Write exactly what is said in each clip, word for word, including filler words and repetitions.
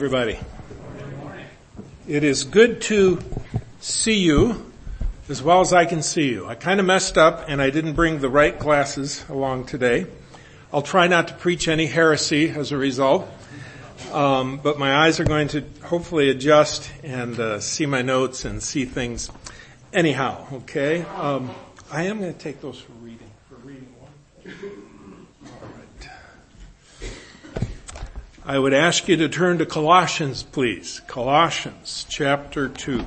Everybody, it is good to see you as well as I can see you. I kind of messed up and I didn't bring the right glasses along today. I'll try not to preach any heresy as a result, um, but my eyes are going to hopefully adjust and uh, see my notes and see things anyhow. Okay, um, I am going to take those for reading. For reading one. All right. I would ask you to turn to Colossians, please. Colossians chapter two.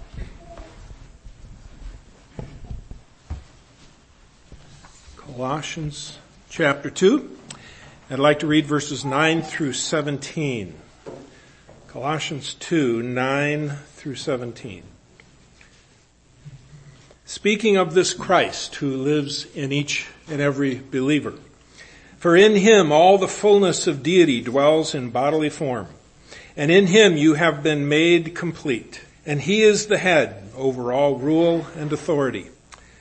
Colossians chapter two. I'd like to read verses nine through seventeen. Colossians two, nine through seventeen. Speaking of this Christ who lives in each and every believer. For in him all the fullness of deity dwells in bodily form, and in him you have been made complete, and he is the head over all rule and authority.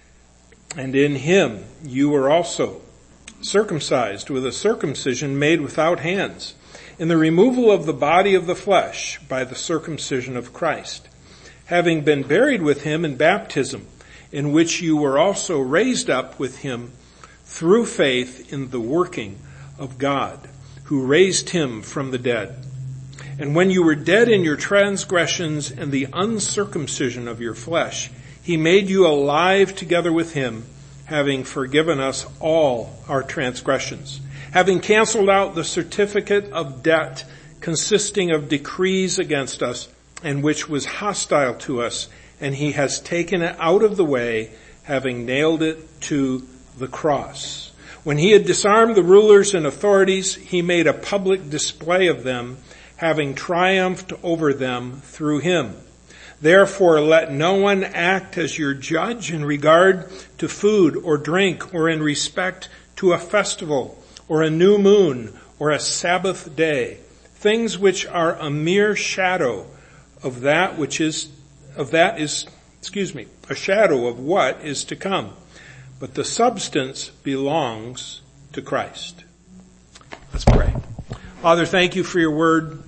And in him you were also circumcised with a circumcision made without hands, in the removal of the body of the flesh by the circumcision of Christ, having been buried with him in baptism, in which you were also raised up with him through faith in the working of God, who raised him from the dead. And when you were dead in your transgressions and the uncircumcision of your flesh, he made you alive together with him, having forgiven us all our transgressions, having canceled out the certificate of debt consisting of decrees against us, and which was hostile to us, and he has taken it out of the way, having nailed it to the cross. When he had disarmed the rulers and authorities, he made a public display of them, having triumphed over them through him. Therefore, let no one act as your judge in regard to food or drink, or in respect to a festival, or a new moon, or a Sabbath day, things which are a mere shadow of that which is, of that is, excuse me, a shadow of what is to come. But the substance belongs to Christ. Let's pray. Father, thank you for your word,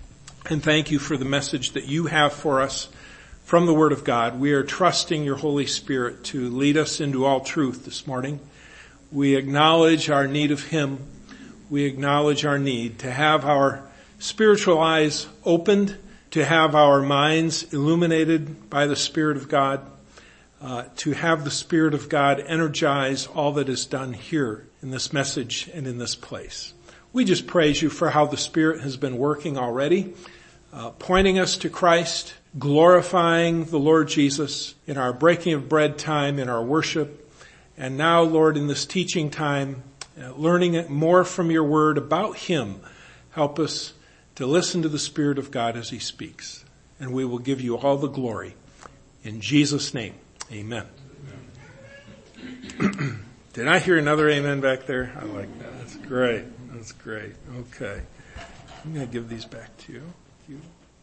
and thank you for the message that you have for us from the word of God. We are trusting your Holy Spirit to lead us into all truth this morning. We acknowledge our need of him. We acknowledge our need to have our spiritual eyes opened, to have our minds illuminated by the Spirit of God, uh, to have the Spirit of God energize all that is done here in this message and in this place. We just praise you for how the Spirit has been working already, uh, pointing us to Christ, glorifying the Lord Jesus in our breaking of bread time, in our worship, and now, Lord, in this teaching time, uh, learning it more from your word about him. Help us to listen to the Spirit of God as he speaks, and we will give you all the glory. In Jesus' name, amen. Amen. Did I hear another amen back there? I like that. That's great. That's great. Okay. I'm going to give these back to you. you.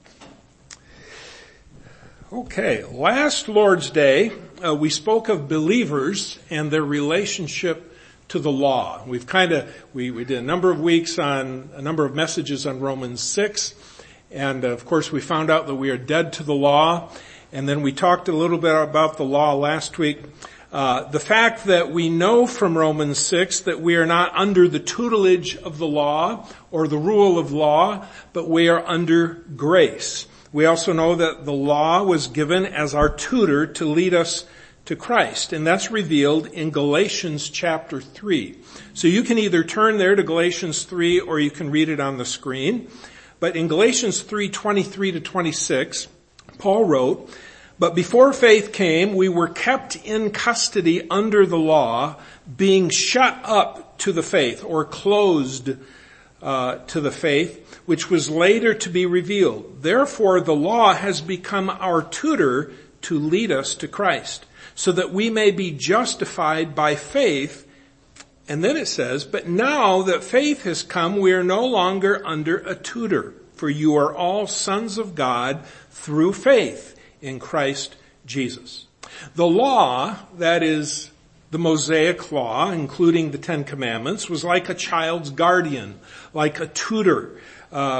Okay. Last Lord's Day, uh, we spoke of believers and their relationship to the law. We've kind of, we, we did a number of weeks on, a number of messages on Romans six. And uh, of course we found out that we are dead to the law. And then we talked a little bit about the law last week. Uh, the fact that we know from Romans six that we are not under the tutelage of the law or the rule of law, but we are under grace. We also know that the law was given as our tutor to lead us to Christ, and that's revealed in Galatians chapter three. So you can either turn there to Galatians three or you can read it on the screen. But in Galatians three, twenty-three to twenty-six, Paul wrote, "But before faith came, we were kept in custody under the law, being shut up to the faith," or closed uh, to the faith, "which was later to be revealed. Therefore the law has become our tutor to lead us to Christ, so that we may be justified by faith." And then it says, "But now that faith has come, we are no longer under a tutor, for you are all sons of God through faith in Christ Jesus." The law, that is the Mosaic law, including the Ten Commandments, was like a child's guardian, like a tutor, uh,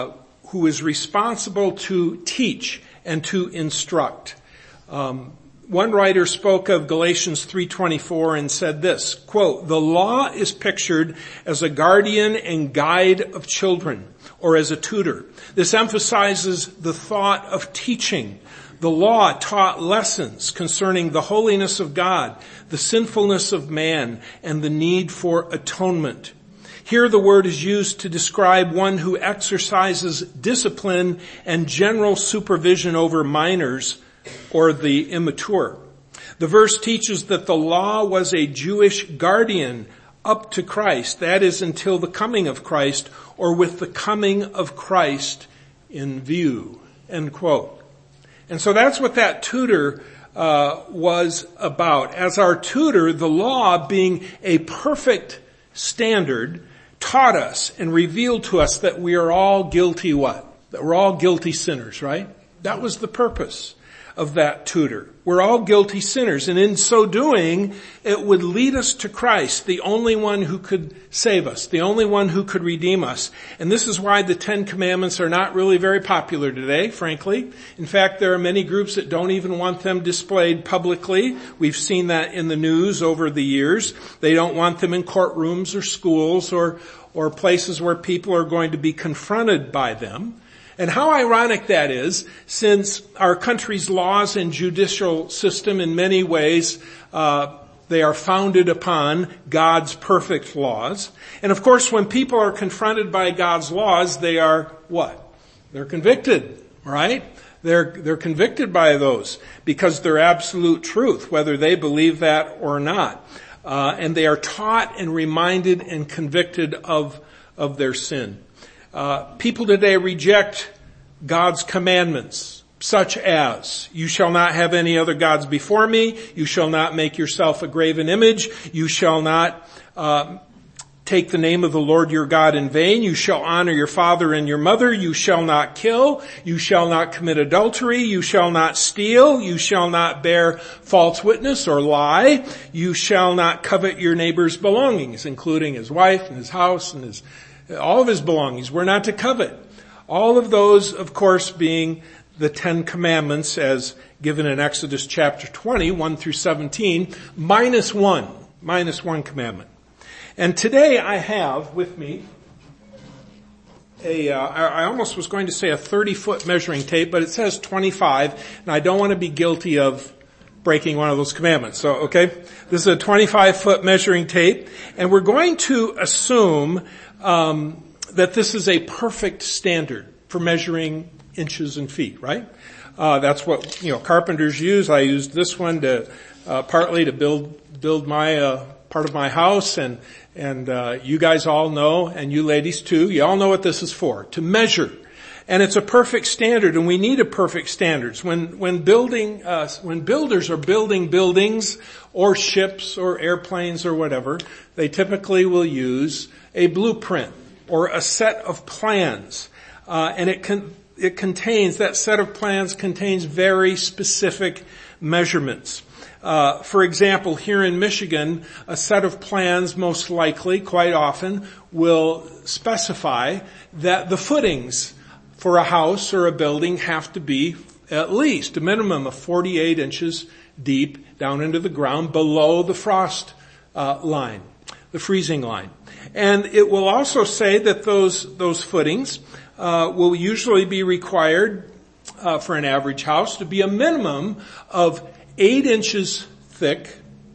who is responsible to teach and to instruct. Um, one writer spoke of Galatians three twenty-four and said this, quote, "The law is pictured as a guardian and guide of children, or as a tutor. This emphasizes the thought of teaching. The law taught lessons concerning the holiness of God, the sinfulness of man, and the need for atonement. Here the word is used to describe one who exercises discipline and general supervision over minors or the immature. The verse teaches that the law was a Jewish guardian up to Christ, that is until the coming of Christ, or with the coming of Christ in view." End quote. And so that's what that tutor uh, was about. As our tutor, the law, being a perfect standard, taught us and revealed to us that we are all guilty what? That we're all guilty sinners, right? That was the purpose of that tutor. We're all guilty sinners, and in so doing, it would lead us to Christ, the only one who could save us, the only one who could redeem us. And this is why the Ten Commandments are not really very popular today, frankly. In fact, there are many groups that don't even want them displayed publicly. We've seen that in the news over the years. They don't want them in courtrooms or schools or, or places where people are going to be confronted by them. And how ironic that is, since our country's laws and judicial system in many ways, uh, they are founded upon God's perfect laws. And of course, when people are confronted by God's laws, they are what? They're convicted, right? They're, they're convicted by those because they're absolute truth, whether they believe that or not. Uh, and they are taught and reminded and convicted of, of their sin. Uh, people today reject God's commandments, such as, "You shall not have any other gods before me. You shall not make yourself a graven image. You shall not uh, take the name of the Lord your God in vain. You shall honor your father and your mother. You shall not kill. You shall not commit adultery. You shall not steal. You shall not bear false witness or lie. You shall not covet your neighbor's belongings," including his wife and his house and his all of his belongings. We're not to covet. All of those, of course, being the Ten Commandments as given in Exodus chapter twenty, one through seventeen, minus one, minus one commandment. And today I have with me a, uh, I almost was going to say a thirty foot measuring tape, but it says twenty-five, and I don't want to be guilty of breaking one of those commandments. So, okay, this is a twenty-five foot measuring tape, and we're going to assume um, that this is a perfect standard for measuring inches and feet, right? Uh, that's what, you know, carpenters use. I used this one to, uh, partly to build, build my, uh, part of my house, and, and, uh, you guys all know, and you ladies too, you all know what this is for, to measure. And it's a perfect standard, and we need a perfect standards. When, when building, uh, when builders are building buildings or ships or airplanes or whatever, they typically will use a blueprint or a set of plans. Uh, and it can, it contains, that set of plans contains very specific measurements. Uh, for example, here in Michigan, a set of plans most likely, quite often, will specify that the footings for a house or a building have to be at least a minimum of forty-eight inches deep down into the ground below the frost uh, line, the freezing line. And it will also say that those those footings uh, will usually be required uh, for an average house to be a minimum of eight inches thick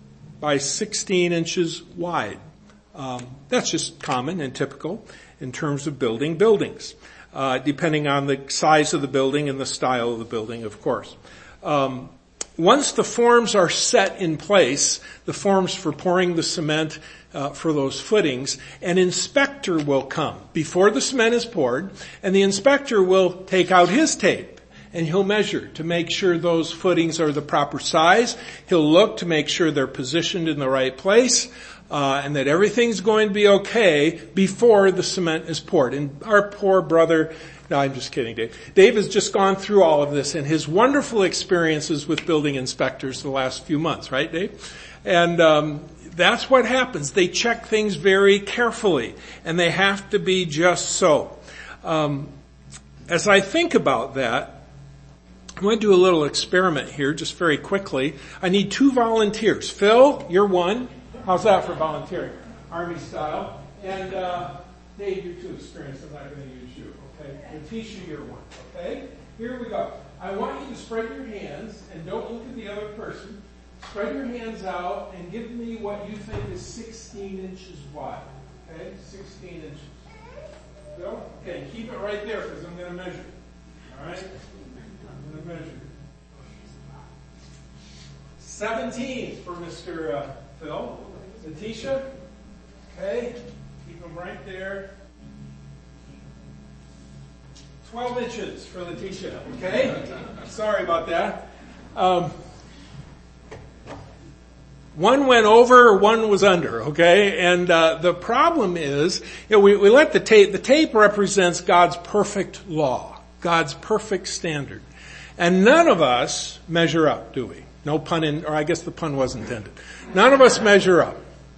by sixteen inches wide. Um, that's just common and typical in terms of building buildings, uh, depending on the size of the building and the style of the building, of course. Um, once the forms are set in place, the forms for pouring the cement uh, for those footings, an inspector will come before the cement is poured, and the inspector will take out his tape and he'll measure to make sure those footings are the proper size. He'll look to make sure they're positioned in the right place, uh, and that everything's going to be okay before the cement is poured. And our poor brother, no, I'm just kidding, Dave. Dave has just gone through all of this and his wonderful experiences with building inspectors the last few months, right, Dave? And um that's what happens. They check things very carefully, and they have to be just so. Um as I think about that, I'm going to do a little experiment here just very quickly. I need two volunteers. Phil, you're one. How's that for volunteering? Army style. And uh, Dave, you're too experienced. I'm not going to use you. Okay? Letitia, you're one. Okay? Here we go. I want you to spread your hands and don't look at the other person. Spread your hands out and give me what you think is sixteen inches wide. Okay? sixteen inches. Phil? Okay, keep it right there because I'm going to measure. All right? I'm going to measure. seventeen for Mister Uh, Phil. Letitia? Okay, keep them right there. twelve inches for Letitia, okay? Sorry about that. Um, one went over, one was under, okay? And uh, the problem is, you know, we, we let the tape, the tape represents God's perfect law, God's perfect standard. And none of us measure up, do we? No pun in, or I guess the pun was intended. None of us measure up.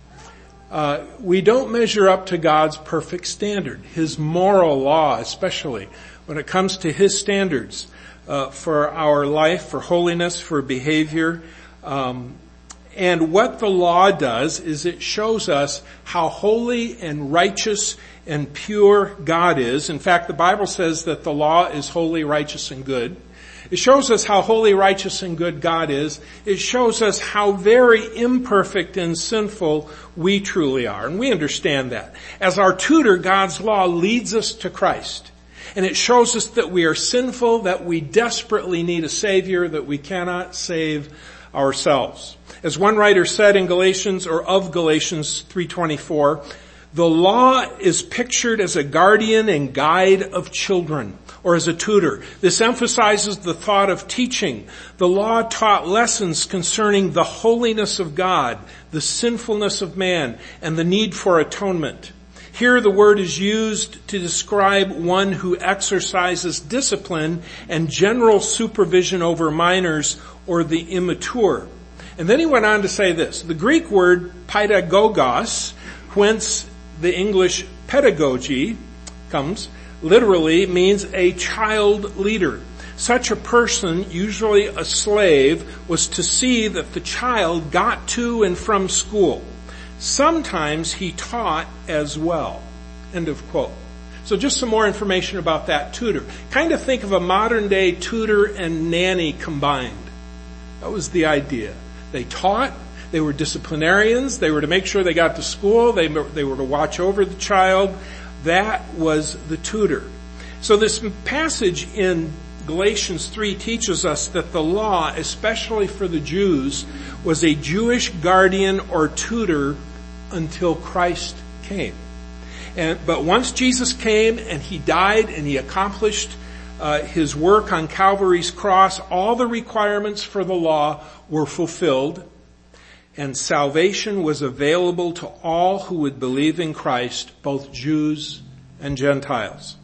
Uh, we don't measure up to God's perfect standard, His moral law especially, when it comes to His standards uh, for our life, for holiness, for behavior. Um, and what the law does is it shows us how holy and righteous and pure God is. In fact, the Bible says that the law is holy, righteous, and good. It shows us how holy, righteous, and good God is. It shows us how very imperfect and sinful we truly are. And we understand that. As our tutor, God's law leads us to Christ. And it shows us that we are sinful, that we desperately need a Savior, that we cannot save ourselves. As one writer said in Galatians, or of Galatians three twenty-four, the law is pictured as a guardian and guide of children, or as a tutor. This emphasizes the thought of teaching. The law taught lessons concerning the holiness of God, the sinfulness of man, and the need for atonement. Here the word is used to describe one who exercises discipline and general supervision over minors or the immature. And then he went on to say this, the Greek word pedagogos, whence the English pedagogy comes, literally means a child leader. Such a person, usually a slave, was to see that the child got to and from school. Sometimes he taught as well. End of quote. So just some more information about that tutor. Kind of think of a modern day tutor and nanny combined. That was the idea. They taught. They were disciplinarians. They were to make sure they got to school. They, they were to watch over the child. That was the tutor. So this passage in Galatians three teaches us that the law, especially for the Jews, was a Jewish guardian or tutor until Christ came. And, but once Jesus came and He died and He accomplished uh, His work on Calvary's cross, all the requirements for the law were fulfilled. And salvation was available to all who would believe in Christ, both Jews and Gentiles.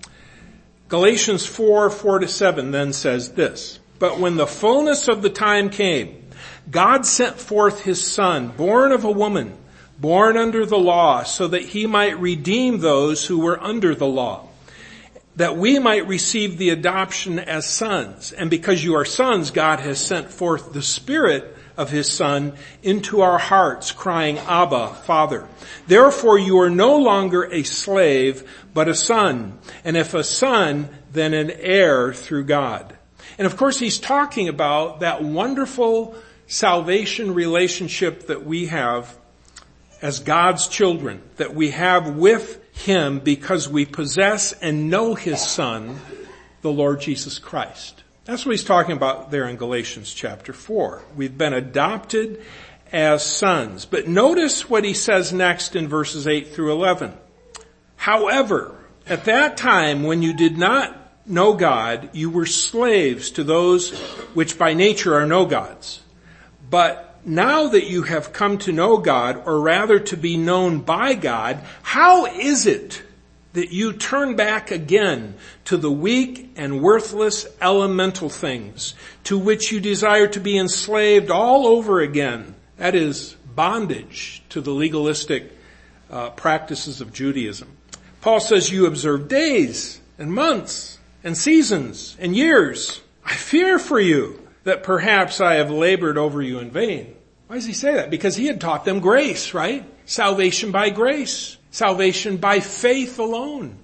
Galatians four, four to seven then says this, but when the fullness of the time came, God sent forth His Son, born of a woman, born under the law, so that He might redeem those who were under the law, that we might receive the adoption as sons. And because you are sons, God has sent forth the Spirit of His Son into our hearts, crying, Abba, Father. Therefore you are no longer a slave, but a son. And if a son, then an heir through God. And of course he's talking about that wonderful salvation relationship that we have as God's children, that we have with Him because we possess and know His Son, the Lord Jesus Christ. That's what he's talking about there in Galatians chapter four. We've been adopted as sons. But notice what he says next in verses eight through eleven. However, at that time when you did not know God, you were slaves to those which by nature are no gods. But now that you have come to know God, or rather to be known by God, how is it that you turn back again to the weak and worthless elemental things to which you desire to be enslaved all over again? That is bondage to the legalistic uh, practices of Judaism. Paul says you observe days and months and seasons and years. I fear for you that perhaps I have labored over you in vain. Why does he say that? Because he had taught them grace, right? Salvation by grace. Salvation by faith alone.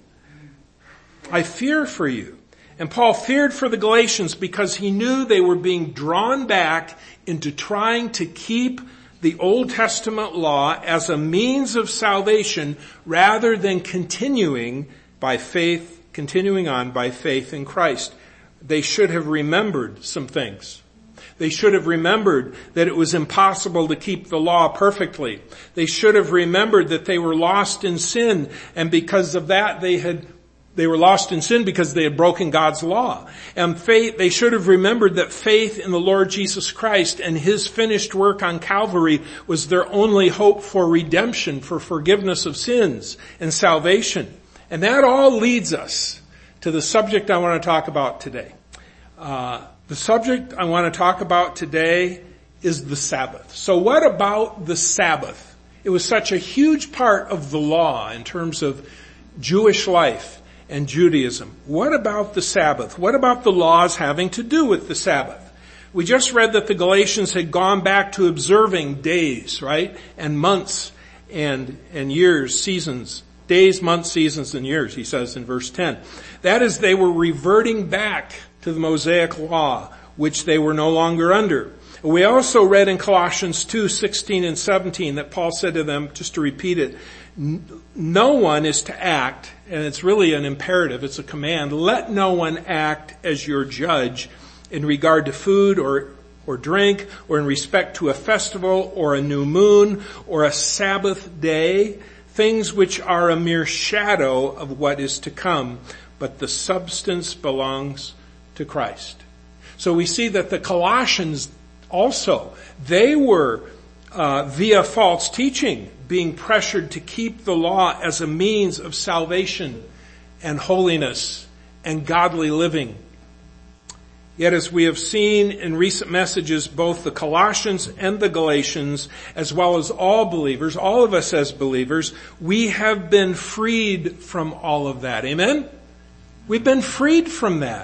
I fear for you. And Paul feared for the Galatians because he knew they were being drawn back into trying to keep the Old Testament law as a means of salvation rather than continuing by faith, continuing on by faith in Christ. They should have remembered some things. They should have remembered that it was impossible to keep the law perfectly. They should have remembered that they were lost in sin, and because of that they had They were lost in sin because they had broken God's law. And faith, they should have remembered that faith in the Lord Jesus Christ and His finished work on Calvary was their only hope for redemption, for forgiveness of sins and salvation. And that all leads us to the subject I want to talk about today. Uh, the subject I want to talk about today is the Sabbath. So what about the Sabbath? It was such a huge part of the law in terms of Jewish life and Judaism. What about the Sabbath? What about the laws having to do with the Sabbath? We just read that the Galatians had gone back to observing days, right? And months and, and years, seasons. Days, months, seasons, and years, he says in verse ten. That is, they were reverting back to the Mosaic law, which they were no longer under. We also read in Colossians two, sixteen and seventeen that Paul said to them, just to repeat it, no one is to act, and it's really an imperative, it's a command, let no one act as your judge in regard to food or or drink, or in respect to a festival or a new moon or a Sabbath day, things which are a mere shadow of what is to come, but the substance belongs to Christ. So we see that the Colossians also, they were uh, via false teaching being pressured to keep the law as a means of salvation and holiness and godly living. Yet as we have seen in recent messages, both the Colossians and the Galatians, as well as all believers, all of us as believers, we have been freed from all of that. Amen? We've been freed from that.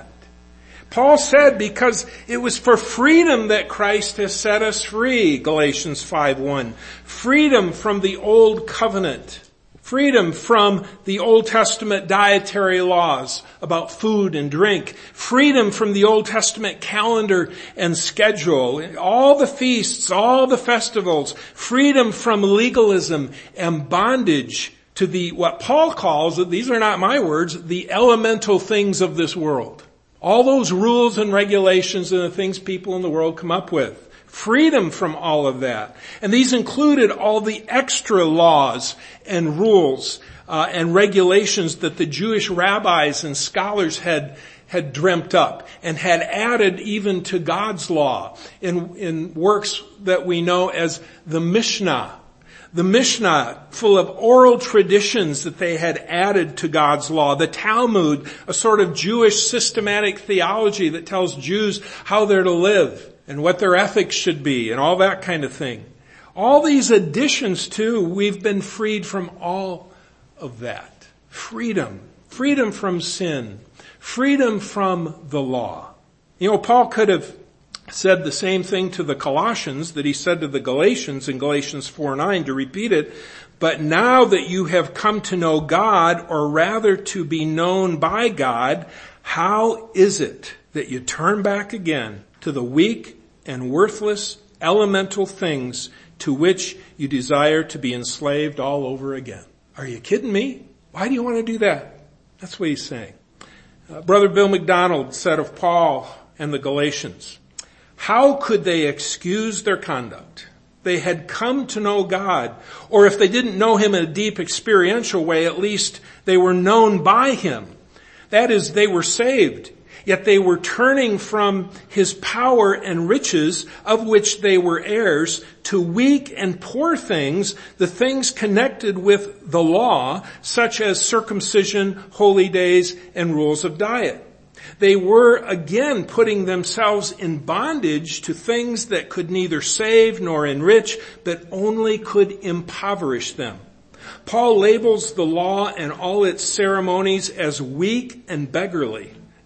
Paul said, because it was for freedom that Christ has set us free, Galatians five one. Freedom from the old covenant. Freedom from the Old Testament dietary laws about food and drink. Freedom from the Old Testament calendar and schedule. All the feasts, all the festivals. Freedom from legalism and bondage to the, what Paul calls, these are not my words, the elemental things of this world. All those rules and regulations and the things people in the world come up with. Freedom from all of that. And these included all the extra laws and rules uh, and regulations that the Jewish rabbis and scholars had had dreamt up and had added even to God's law in, in works that we know as the Mishnah. The Mishnah, full of oral traditions that they had added to God's law. The Talmud, a sort of Jewish systematic theology that tells Jews how they're to live and what their ethics should be and all that kind of thing. All these additions too, we've been freed from all of that. Freedom. Freedom from sin. Freedom from the law. You know, Paul could have said the same thing to the Colossians that he said to the Galatians in Galatians four nine, to repeat it. But now that you have come to know God, or rather to be known by God, how is it that you turn back again to the weak and worthless elemental things to which you desire to be enslaved all over again? Are you kidding me? Why do you want to do that? That's what he's saying. Uh, Brother Bill McDonald said of Paul and the Galatians, how could they excuse their conduct? They had come to know God, or if they didn't know Him in a deep experiential way, at least they were known by Him. That is, they were saved, yet they were turning from His power and riches, of which they were heirs, to weak and poor things, the things connected with the law, such as circumcision, holy days, and rules of diet. They were again putting themselves in bondage to things that could neither save nor enrich, but only could impoverish them. Paul labels the law and all its ceremonies as weak and beggarly.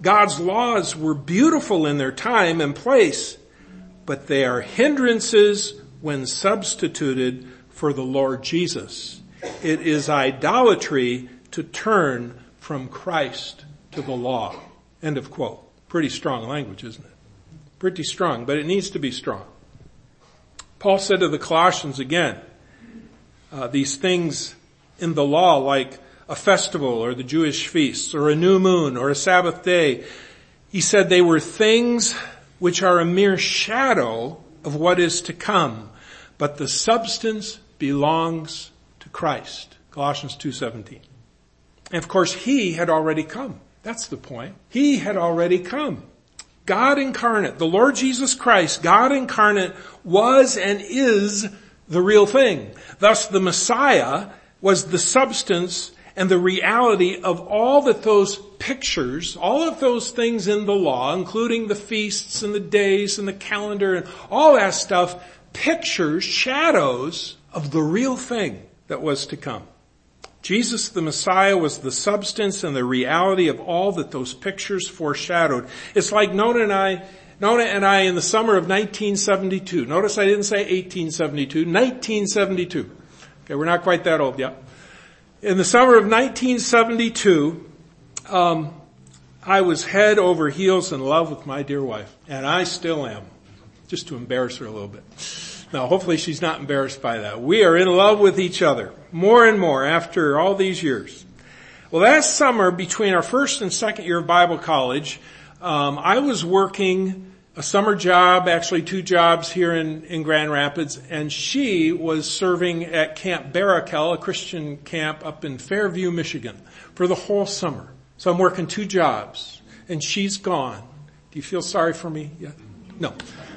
God's laws were beautiful in their time and place, but they are hindrances when substituted for the Lord Jesus. It is idolatry to turn from Christ to the law. End of quote. Pretty strong language, isn't it? Pretty strong, but it needs to be strong. Paul said to the Colossians again, uh, these things in the law like a festival or the Jewish feasts or a new moon or a Sabbath day, he said they were things which are a mere shadow of what is to come, but the substance belongs to Christ. Colossians two seventeen. And of course, he had already come. That's the point. He had already come. God incarnate, the Lord Jesus Christ, God incarnate was and is the real thing. Thus the Messiah was the substance and the reality of all that those pictures, all of those things in the law, including the feasts and the days and the calendar and all that stuff, pictures, shadows of the real thing that was to come. Jesus the Messiah was the substance and the reality of all that those pictures foreshadowed. It's like Nona and I, Nona and I in the summer of nineteen seventy-two. Notice I didn't say eighteen seventy-two, nineteen seventy-two. Okay, we're not quite that old yet. In the summer of nineteen seventy-two, um, I was head over heels in love with my dear wife, and I still am, just to embarrass her a little bit. Now, hopefully she's not embarrassed by that. We are in love with each other more and more after all these years. Well, last summer, between our first and second year of Bible college, um, I was working a summer job, actually two jobs here in, in Grand Rapids, and she was serving at Camp Barakel, a Christian camp up in Fairview, Michigan, for the whole summer. So I'm working two jobs, and she's gone. Do you feel sorry for me yet? No.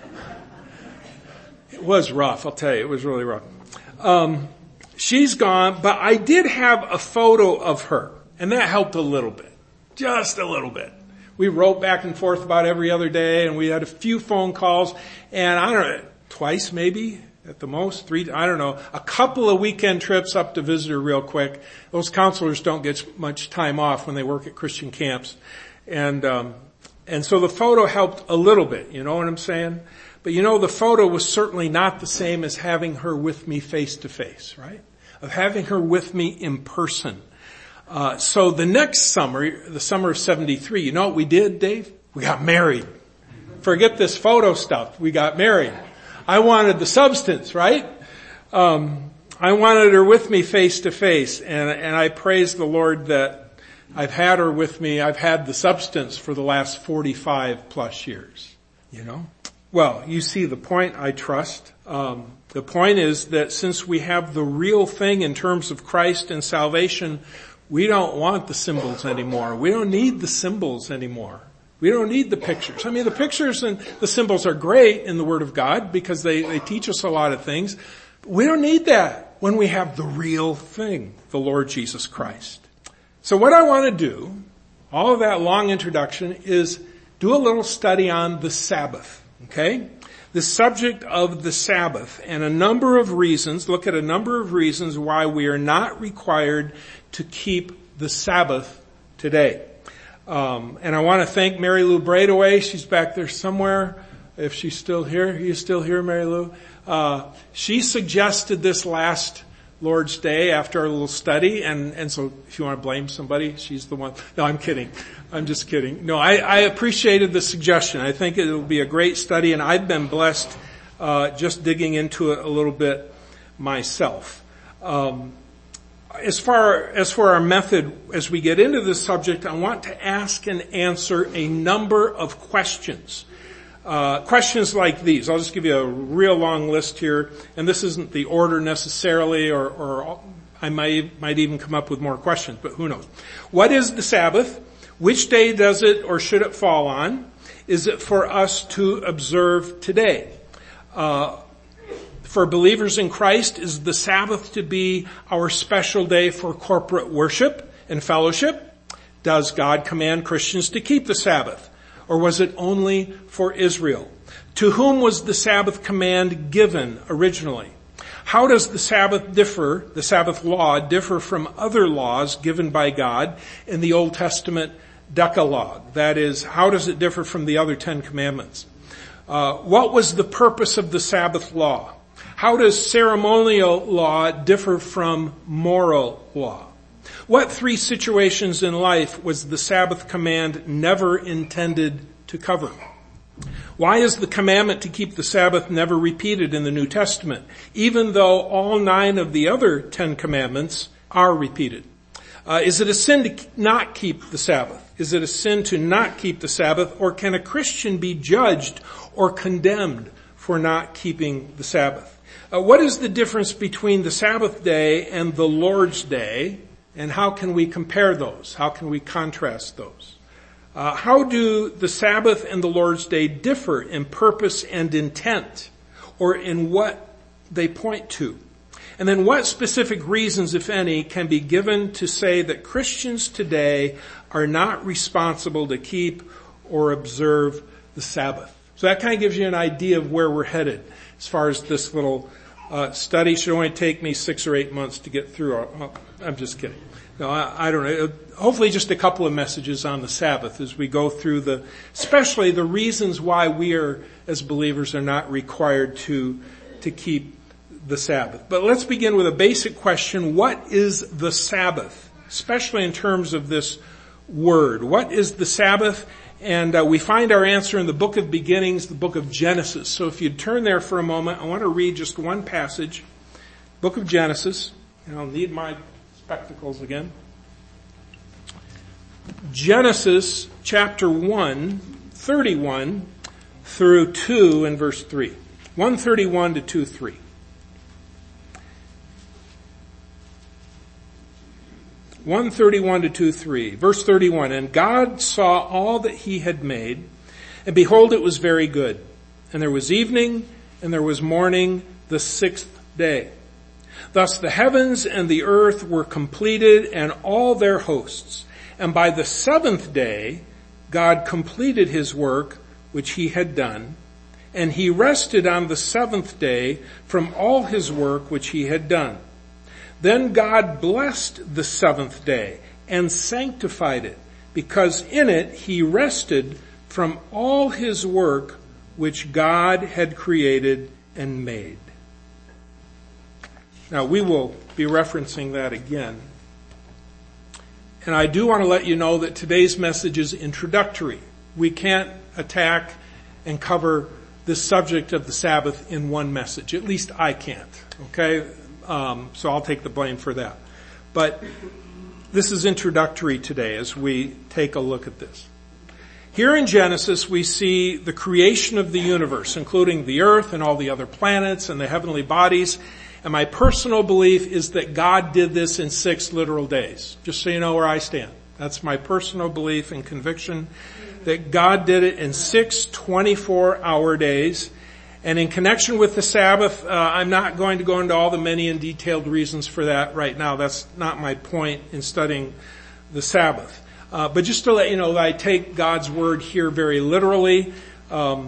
It was rough, I'll tell you. It was really rough. Um, she's gone, but I did have a photo of her, and that helped a little bit. Just a little bit. We wrote back and forth about every other day, and we had a few phone calls, and I don't know, twice maybe, at the most, three, I don't know, a couple of weekend trips up to visit her real quick. Those counselors don't get much time off when they work at Christian camps. And, um, and so the photo helped a little bit, you know what I'm saying? But you know, the photo was certainly not the same as having her with me face to face, right? Of having her with me in person. Uh, so the next summer, the summer of seventy-three, you know what we did, Dave? We got married. Forget this photo stuff. We got married. I wanted the substance, right? Um, I wanted her with me face to face, and and I praise the Lord that I've had her with me. I've had the substance for the last forty-five plus years, you know? Well, you see the point, I trust. Um, the point is that since we have the real thing in terms of Christ and salvation, we don't want the symbols anymore. We don't need the symbols anymore. We don't need the pictures. I mean, the pictures and the symbols are great in the Word of God because they, they teach us a lot of things. But we don't need that when we have the real thing, the Lord Jesus Christ. So what I want to do, all of that long introduction, is do a little study on the Sabbath. Okay? The subject of the Sabbath and a number of reasons, look at a number of reasons why we are not required to keep the Sabbath today. Um, and I want to thank Mary Lou Braidaway. She's back there somewhere. If she's still here, are you still here, Mary Lou? Uh, she suggested this last Lord's Day after our little study, and, and so if you want to blame somebody, she's the one. No, I'm kidding. I'm just kidding. No, I, I appreciated the suggestion. I think it will be a great study, and I've been blessed uh, just digging into it a little bit myself. Um, as far as for our method, as we get into this subject, I want to ask and answer a number of questions. Uh, questions like these. I'll just give you a real long list here, and this isn't the order necessarily, or, or I might, might even come up with more questions, but who knows. What is the Sabbath? Which day does it or should it fall on? Is it for us to observe today? Uh, for believers in Christ, is the Sabbath to be our special day for corporate worship and fellowship? Does God command Christians to keep the Sabbath? Or was it only for Israel? To whom was the Sabbath command given originally? How does the Sabbath differ, the Sabbath law differ from other laws given by God in the Old Testament Decalogue? That is, how does it differ from the other Ten Commandments? Uh, what was the purpose of the Sabbath law? How does ceremonial law differ from moral law? What three situations in life was the Sabbath command never intended to cover? Why is the commandment to keep the Sabbath never repeated in the New Testament, even though all nine of the other Ten Commandments are repeated? Uh, is it a sin to not keep the Sabbath? Is it a sin to not keep the Sabbath? Or can a Christian be judged or condemned for not keeping the Sabbath? Uh, what is the difference between the Sabbath day and the Lord's Day? And how can we compare those? How can we contrast those? Uh, how do the Sabbath and the Lord's Day differ in purpose and intent, or in what they point to? And then what specific reasons, if any, can be given to say that Christians today are not responsible to keep or observe the Sabbath? So that kind of gives you an idea of where we're headed as far as this little uh, study. Should only take me six or eight months to get through. Oh, I'm just kidding. No, I, I don't know. Hopefully just a couple of messages on the Sabbath as we go through the, especially the reasons why we are, as believers, are not required to, to keep the Sabbath. But let's begin with a basic question. What is the Sabbath? Especially in terms of this word. What is the Sabbath? And uh, we find our answer in the book of beginnings, the book of Genesis. So if you'd turn there for a moment, I want to read just one passage. Book of Genesis. And I'll need my spectacles again. Genesis chapter one, thirty-one through two and verse three. one thirty-one to two three. one thirty-one to two three. Verse thirty-one. And God saw all that he had made, and behold, it was very good. And there was evening, and there was morning, the sixth day. Thus the heavens and the earth were completed, and all their hosts. And by the seventh day, God completed his work which he had done, and he rested on the seventh day from all his work which he had done. Then God blessed the seventh day and sanctified it, because in it he rested from all his work which God had created and made. Now, we will be referencing that again. And I do want to let you know that today's message is introductory. We can't attack and cover this subject of the Sabbath in one message. At least I can't. Okay? Um, so I'll take the blame for that. But this is introductory today as we take a look at this. Here in Genesis, we see the creation of the universe, including the earth and all the other planets and the heavenly bodies. And my personal belief is that God did this in six literal days. Just so you know where I stand. That's my personal belief and conviction, that God did it in six twenty-four hour days. And in connection with the Sabbath, uh, I'm not going to go into all the many and detailed reasons for that right now. That's not my point in studying the Sabbath. Uh, but just to let you know that I take God's word here very literally, um,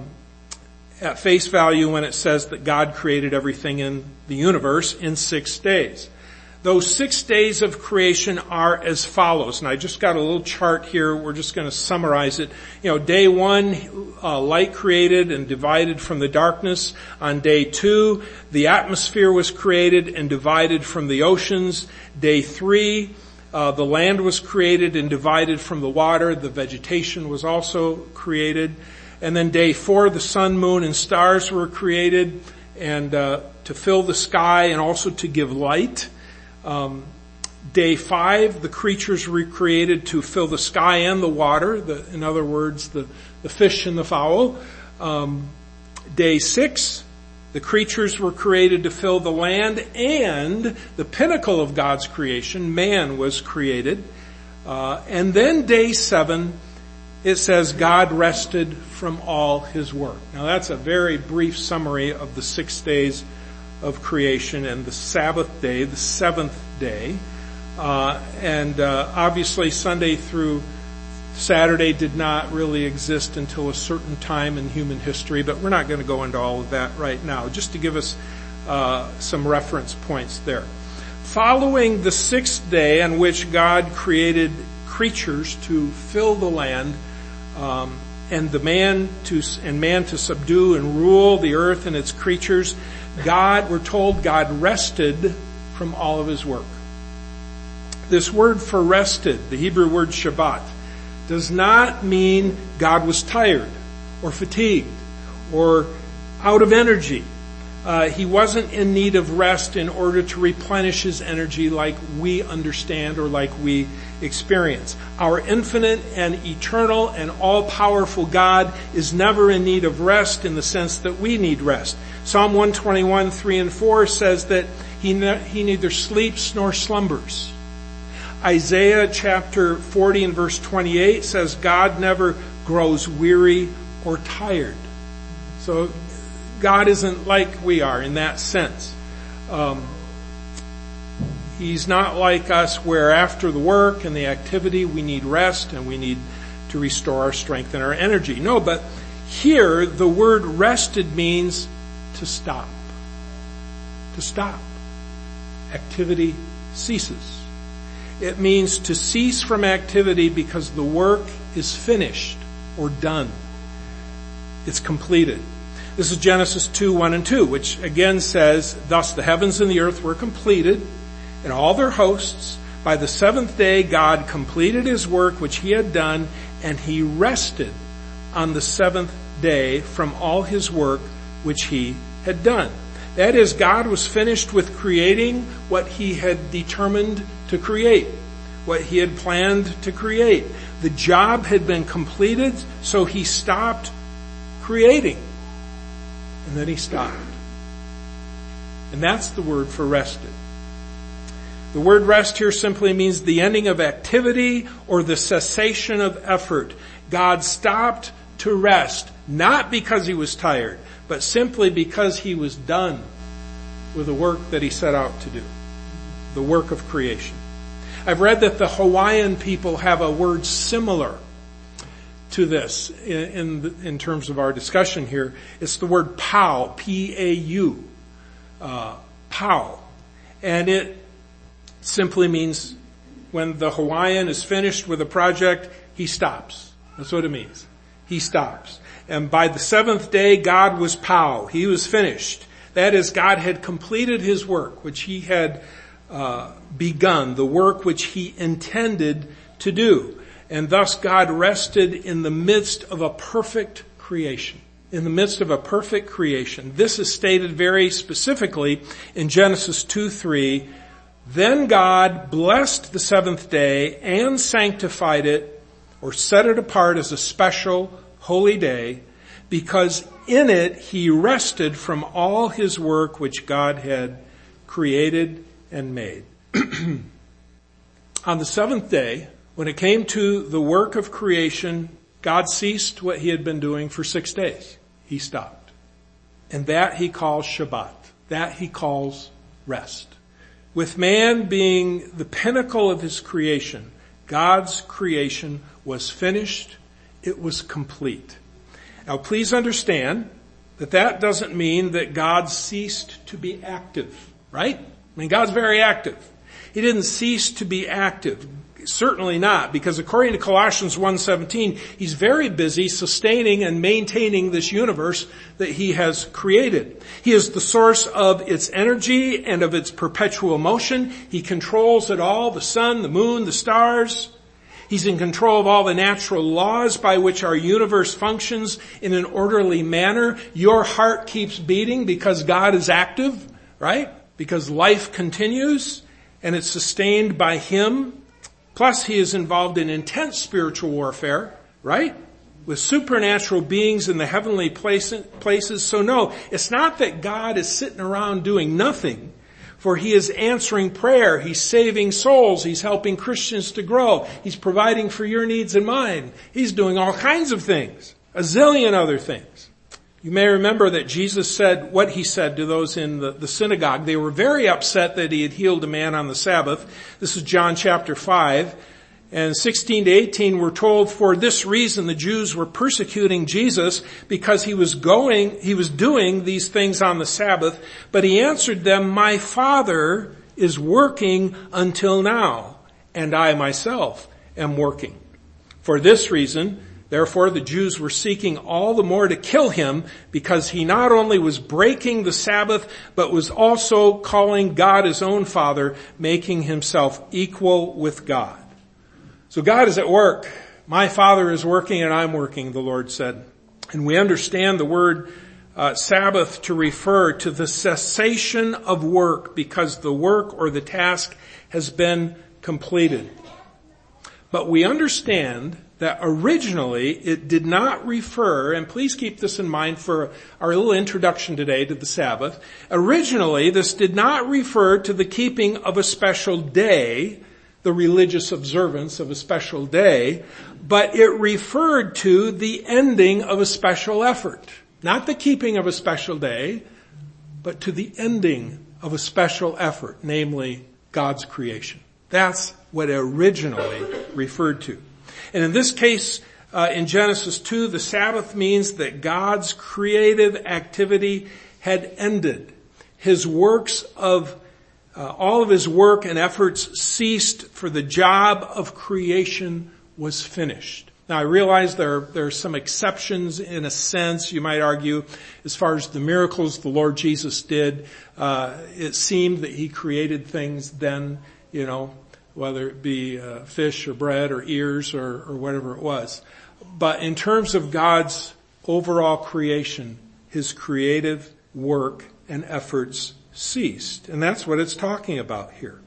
at face value when it says that God created everything in the universe in six days. Those six days of creation are as follows. And I just got a little chart here. We're just going to summarize it. You know, day one, uh, light created and divided from the darkness. On day two, the atmosphere was created and divided from the oceans. Day three, uh, the land was created and divided from the water. The vegetation was also created. And then day four, the sun, moon, and stars were created and uh, to fill the sky and also to give light. Um, day five, the creatures were created to fill the sky and the water. The, in other words, the, the fish and the fowl. Um, day six, the creatures were created to fill the land, and the pinnacle of God's creation, man, was created. Uh, and then day seven, it says God rested from all his work. Now that's a very brief summary of the six days of creation and the Sabbath day, the seventh day. Uh, and uh, obviously Sunday through Saturday did not really exist until a certain time in human history, but we're not going to go into all of that right now, just to give us uh, some reference points there. Following the sixth day on which God created creatures to fill the land, um, and the man to and man to subdue and rule the earth and its creatures. God, we're told, God rested from all of his work. This word for rested, the Hebrew word Shabbat, does not mean God was tired or fatigued or out of energy. Uh, he wasn't in need of rest in order to replenish his energy like we understand or like we experience. Our infinite and eternal and all-powerful God is never in need of rest in the sense that we need rest. Psalm one twenty-one, three and four says that he, ne- he neither sleeps nor slumbers. Isaiah chapter forty and verse twenty-eight says God never grows weary or tired. So God isn't like we are in that sense. Um, he's not like us where after the work and the activity we need rest and we need to restore our strength and our energy. No, but here the word rested means to stop. To stop. Activity ceases. It means to cease from activity because the work is finished or done. It's completed. This is Genesis two, one and two, which again says, thus the heavens and the earth were completed, and all their hosts. By the seventh day God completed his work which he had done, and he rested on the seventh day from all his work which he had done. That is, God was finished with creating what he had determined to create, what he had planned to create. The job had been completed, so he stopped creating. And then he stopped. And that's the word for rested. The word rest here simply means the ending of activity or the cessation of effort. God stopped to rest, not because he was tired, but simply because he was done with the work that he set out to do, the work of creation. I've read that the Hawaiian people have a word similar to this in, in, in terms of our discussion here. It's the word pau, P A U, uh, pau. And it simply means when the Hawaiian is finished with a project, he stops. That's what it means. He stops. And by the seventh day, God was pau. He was finished. That is, God had completed his work, which he had uh, begun, the work which he intended to do. And thus God rested in the midst of a perfect creation. In the midst of a perfect creation. This is stated very specifically in Genesis two three. Then God blessed the seventh day and sanctified it, or set it apart as a special holy day, because in it he rested from all his work which God had created and made. On the seventh day, when it came to the work of creation, God ceased what he had been doing for six days. He stopped. And that he calls Shabbat. That he calls rest. With man being the pinnacle of his creation, God's creation was finished. It was complete. Now please understand that that doesn't mean that God ceased to be active, right? I mean, God's very active. He didn't cease to be active. Certainly not, because according to Colossians one seventeen, he's very busy sustaining and maintaining this universe that he has created. He is the source of its energy and of its perpetual motion. He controls it all, the sun, the moon, the stars. He's in control of all the natural laws by which our universe functions in an orderly manner. Your heart keeps beating because God is active, right? Because life continues and it's sustained by him. Plus, he is involved in intense spiritual warfare, right? With supernatural beings in the heavenly places. So no, it's not that God is sitting around doing nothing, for he is answering prayer. He's saving souls. He's helping Christians to grow. He's providing for your needs and mine. He's doing all kinds of things, a zillion other things. You may remember that Jesus said what he said to those in the, the synagogue. They were very upset that he had healed a man on the Sabbath. This is John chapter five. And sixteen to eighteen we're told, for this reason the Jews were persecuting Jesus because he was going, he was doing these things on the Sabbath. But he answered them, my Father is working until now, and I myself am working. For this reason, therefore, the Jews were seeking all the more to kill him, because he not only was breaking the Sabbath, but was also calling God his own Father, making himself equal with God. So God is at work. My Father is working and I'm working, the Lord said. And we understand the word uh, Sabbath to refer to the cessation of work, because the work or the task has been completed. But we understand that originally it did not refer, and please keep this in mind for our little introduction today to the Sabbath. Originally, this did not refer to the keeping of a special day, the religious observance of a special day, but it referred to the ending of a special effort. Not the keeping of a special day, but to the ending of a special effort, namely God's creation. That's what it originally referred to. And in this case, uh, in Genesis two, the Sabbath means that God's creative activity had ended. His works of, uh, all of his work and efforts ceased, for the job of creation was finished. Now I realize there, there are some exceptions in a sense, you might argue, as far as the miracles the Lord Jesus did. Uh, it seemed that he created things then, you know, whether it be uh, fish or bread or ears or, or whatever it was. But in terms of God's overall creation, his creative work and efforts ceased. And that's what it's talking about here.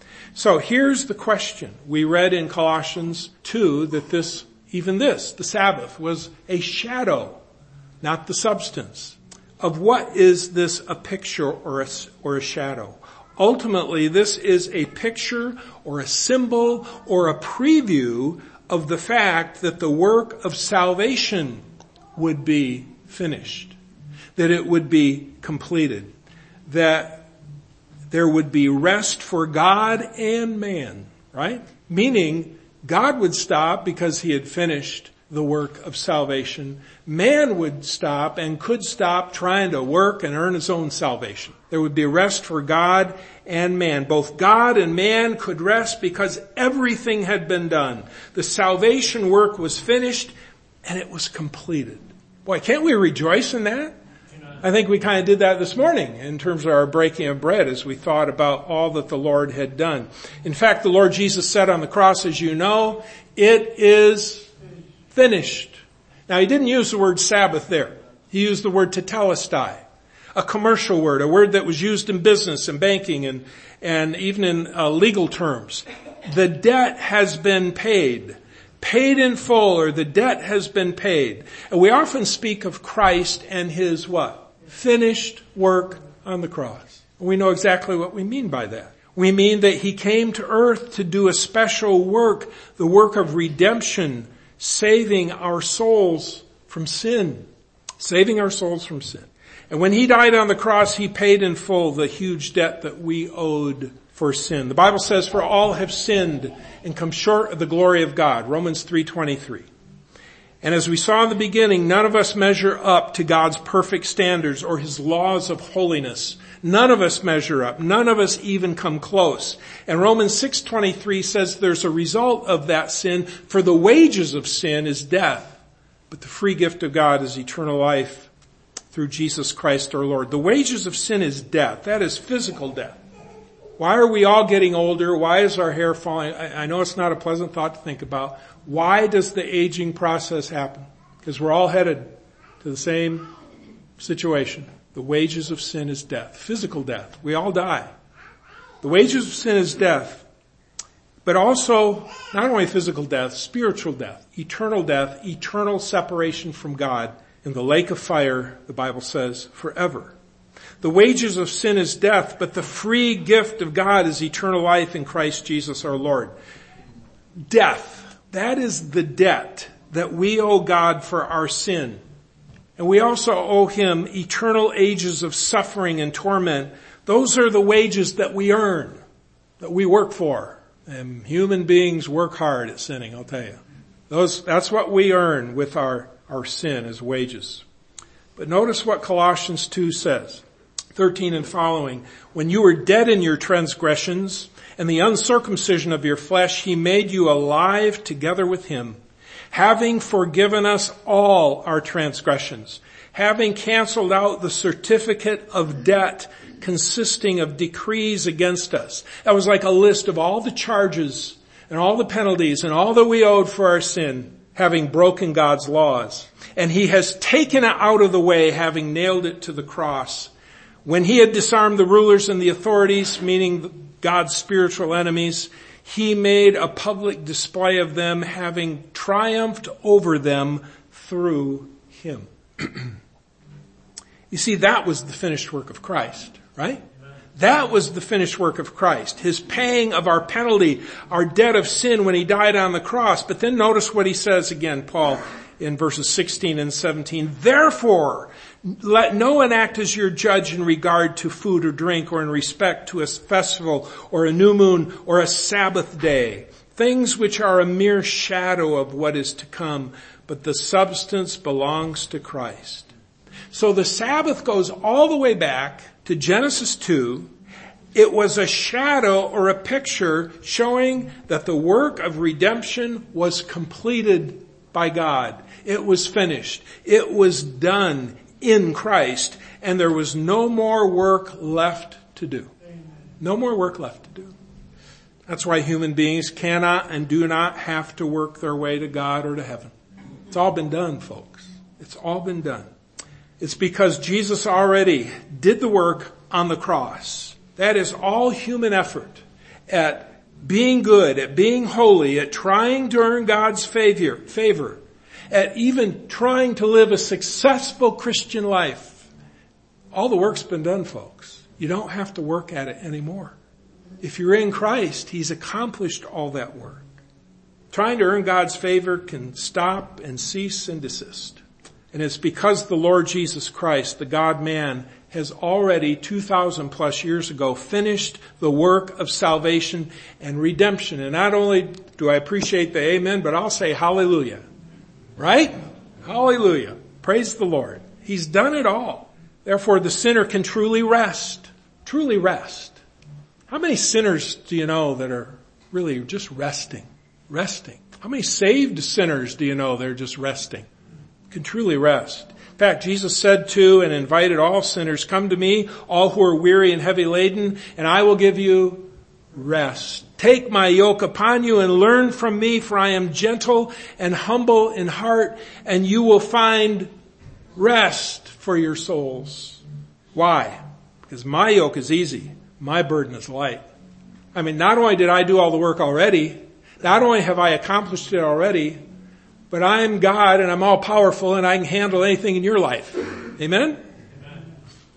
So here's the question. We read in Colossians two that this, even this, the Sabbath, was a shadow, not the substance. Of what is this a picture or a, or a shadow? Ultimately, this is a picture or a symbol or a preview of the fact that the work of salvation would be finished, that it would be completed, that there would be rest for God and man, right? Meaning, God would stop because he had finished the work of salvation. Man would stop and could stop trying to work and earn his own salvation. There would be rest for God and man. Both God and man could rest because everything had been done. The salvation work was finished and it was completed. Boy, can't we rejoice in that? I think we kind of did that this morning in terms of our breaking of bread as we thought about all that the Lord had done. In fact, the Lord Jesus said on the cross, as you know, it is finished. Now, he didn't use the word Sabbath there. He used the word tetelestai, a commercial word, a word that was used in business and banking and, and even in uh, legal terms. The debt has been paid. Paid in full, or the debt has been paid. And we often speak of Christ and his what? Finished work on the cross. We know exactly what we mean by that. We mean that he came to earth to do a special work, the work of redemption, saving our souls from sin. Saving our souls from sin. And when he died on the cross, he paid in full the huge debt that we owed for sin. The Bible says, for all have sinned and come short of the glory of God. Romans three twenty-three. And as we saw in the beginning, none of us measure up to God's perfect standards or his laws of holiness. None of us measure up. None of us even come close. And Romans six twenty-three says there's a result of that sin, for the wages of sin is death, but the free gift of God is eternal life through Jesus Christ our Lord. The wages of sin is death. That is physical death. Why are we all getting older? Why is our hair falling? I, I know it's not a pleasant thought to think about. Why does the aging process happen? Because we're all headed to the same situation. The wages of sin is death. Physical death. We all die. The wages of sin is death. But also, not only physical death, spiritual death, eternal death, eternal separation from God in the lake of fire, the Bible says, forever. The wages of sin is death, but the free gift of God is eternal life in Christ Jesus our Lord. Death. That is the debt that we owe God for our sin. And we also owe him eternal ages of suffering and torment. Those are the wages that we earn, that we work for. And human beings work hard at sinning, I'll tell you. Those, that's what we earn with our, our sin as wages. But notice what Colossians two says. thirteen and following. When you were dead in your transgressions and the uncircumcision of your flesh, he made you alive together with him, having forgiven us all our transgressions, having canceled out the certificate of debt consisting of decrees against us. That was like a list of all the charges and all the penalties and all that we owed for our sin, having broken God's laws. And he has taken it out of the way, having nailed it to the cross. When he had disarmed the rulers and the authorities, meaning God's spiritual enemies, he made a public display of them, having triumphed over them through him. You see, that was the finished work of Christ, right? That was the finished work of Christ. His paying of our penalty, our debt of sin when he died on the cross. But then notice what he says again, Paul, in verses sixteen and seventeen. Therefore, let no one act as your judge in regard to food or drink, or in respect to a festival or a new moon or a Sabbath day, things which are a mere shadow of what is to come, but the substance belongs to Christ. So the Sabbath goes all the way back to Genesis two. It was a shadow or a picture showing that the work of redemption was completed by God. It was finished. It was done in Christ, and there was no more work left to do. No more work left to do. That's why human beings cannot and do not have to work their way to God or to heaven. It's all been done, folks. It's all been done. It's because Jesus already did the work on the cross. That is all human effort at being good, at being holy, at trying to earn God's favor, favor, at even trying to live a successful Christian life. All the work's been done, folks. You don't have to work at it anymore. If you're in Christ, he's accomplished all that work. Trying to earn God's favor can stop and cease and desist. And it's because the Lord Jesus Christ, the God-man, has already two thousand plus years ago finished the work of salvation and redemption. And not only do I appreciate the amen, but I'll say hallelujah. Right? Hallelujah. Praise the Lord. He's done it all. Therefore, the sinner can truly rest. Truly rest. How many sinners do you know that are really just resting? Resting. How many saved sinners do you know that are just resting? Can truly rest. In fact, Jesus said to and invited all sinners, come to me, all who are weary and heavy laden, and I will give you rest. Take my yoke upon you and learn from me, for I am gentle and humble in heart, and you will find rest for your souls. Why? Because my yoke is easy. My burden is light. I mean, not only did I do all the work already, not only have I accomplished it already, but I am God and I'm all powerful and I can handle anything in your life. Amen? Amen.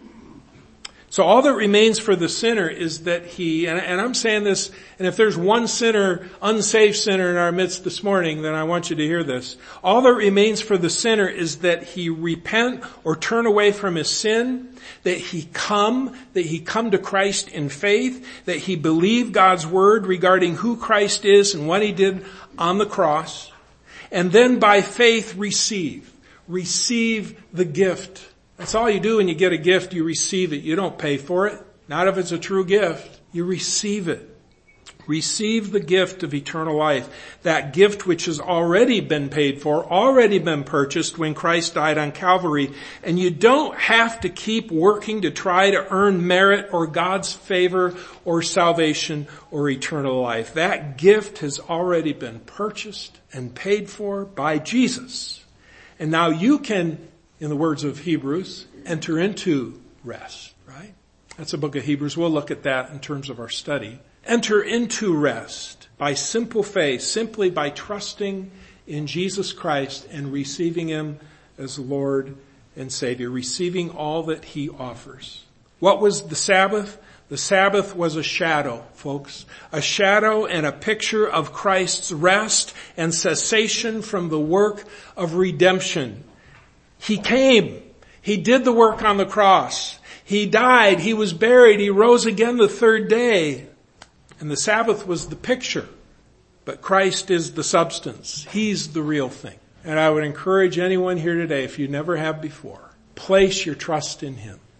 So all that remains for the sinner is that he, and, and I'm saying this, and if there's one sinner, unsaved sinner in our midst this morning, then I want you to hear this. All that remains for the sinner is that he repent or turn away from his sin, that he come, that he come to Christ in faith, that he believe God's word regarding who Christ is and what he did on the cross. And then by faith receive. Receive the gift. That's all you do when you get a gift. You receive it. You don't pay for it. Not if it's a true gift. You receive it. Receive the gift of eternal life. That gift which has already been paid for, already been purchased when Christ died on Calvary. And you don't have to keep working to try to earn merit or God's favor or salvation or eternal life. That gift has already been purchased and paid for by Jesus. And now you can, in the words of Hebrews, enter into rest, right? That's the book of Hebrews. We'll look at that in terms of our study. Enter into rest by simple faith, simply by trusting in Jesus Christ and receiving him as Lord and Savior, receiving all that he offers. What was the Sabbath? The Sabbath was a shadow, folks. A shadow and a picture of Christ's rest and cessation from the work of redemption. He came. He did the work on the cross. He died. He was buried. He rose again the third day. And the Sabbath was the picture, but Christ is the substance. He's the real thing. And I would encourage anyone here today, if you never have before, place your trust in him.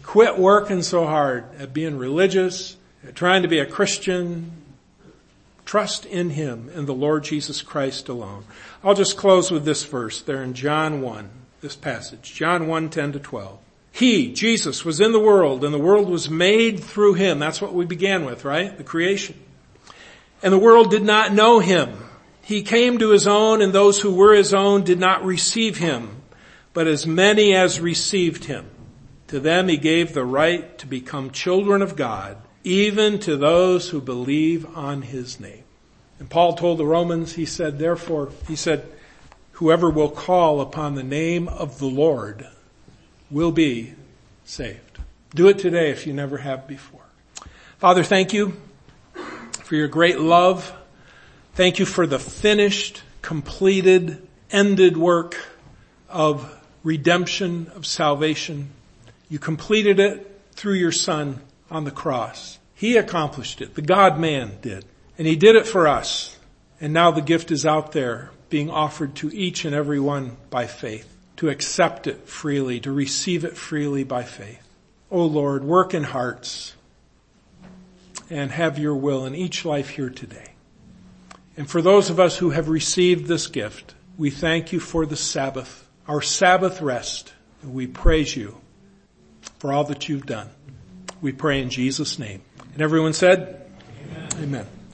Quit working so hard at being religious, at trying to be a Christian. Trust in him, in the Lord Jesus Christ alone. I'll just close with this verse there in John one, this passage. John one, ten to twelve. He, Jesus, was in the world, and the world was made through him. That's what we began with, right? The creation. And the world did not know him. He came to his own, and those who were his own did not receive him. But as many as received him, to them he gave the right to become children of God, even to those who believe on his name. And Paul told the Romans, he said, therefore, he said, whoever will call upon the name of the Lord will be saved. Do it today if you never have before. Father, thank you for your great love. Thank you for the finished, completed, ended work of redemption, of salvation. You completed it through your Son on the cross. He accomplished it. The God-man did. And he did it for us. And now the gift is out there being offered to each and every one by faith. To accept it freely, to receive it freely by faith. Oh Lord, work in hearts and have your will in each life here today. And for those of us who have received this gift, we thank you for the Sabbath, our Sabbath rest. And we praise you for all that you've done. We pray in Jesus' name. And everyone said, Amen. Amen.